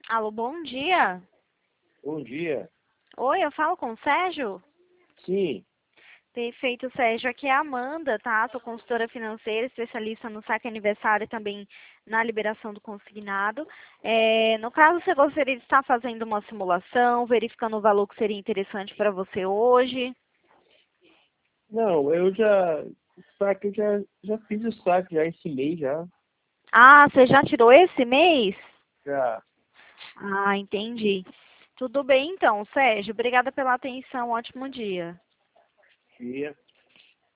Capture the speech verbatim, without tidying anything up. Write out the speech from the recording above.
Alô, bom dia. Bom dia. Oi, eu falo com o Sérgio? Sim, Perfeito, Sérgio. Aqui é a Amanda, tá? Sou consultora financeira, especialista no saque aniversário e também na liberação do consignado. É, no caso, você gostaria de estar fazendo uma simulação, verificando o valor que seria interessante para você hoje? não, eu já, o saque, eu já, já fiz o saque já esse mês já, Ah, você já tirou esse mês? já, Ah, entendi. Tudo bem então, Sérgio. Obrigada pela atenção. Ótimo dia. dia.